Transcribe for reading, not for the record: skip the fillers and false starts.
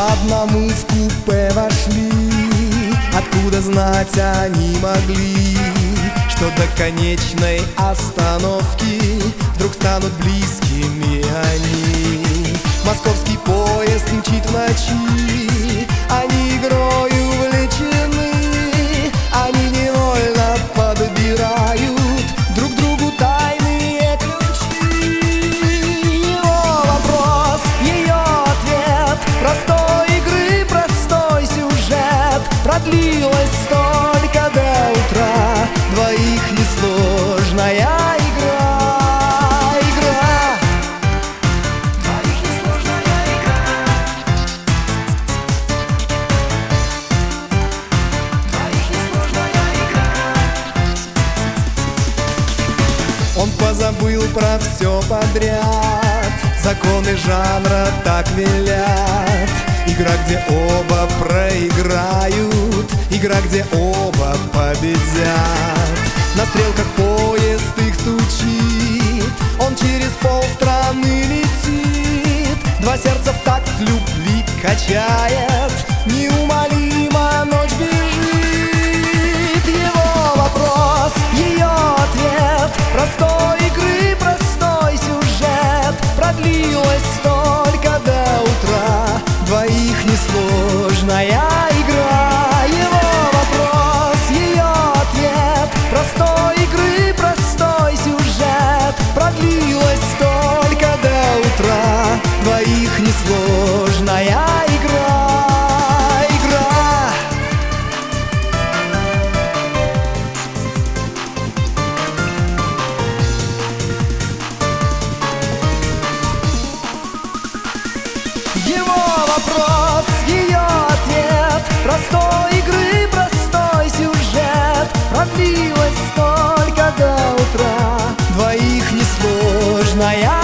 одному в купе вошли. Откуда знать они могли, что до конечной остановки вдруг станут близкими они? Московский поезд мчит в ночи, они игрою увлечены, они невольно подбирают друг другу тайные ключи. Его вопрос, ее ответ, простой игры простой сюжет. Продлилась столько до утра, двоих несложная игра. Он позабыл про все подряд, законы жанра так велят. Игра, где оба проиграют, игра, где оба победят. На стрелках поезд их стучит, он через полстраны летит. Два сердца в такт любви качает, неумолимо ночь бежит. Его вопрос, ее ответ, простой игры простой сюжет. Продлилась столько до утра, двоих несложная игра. Его вопрос, ее ответ, простой игры простой сюжет. Продлилась столько до утра, двоих несложная игра. Его вопрос, ее ответ, простой игры простой сюжет. Продлилась только до утра, двоих несложная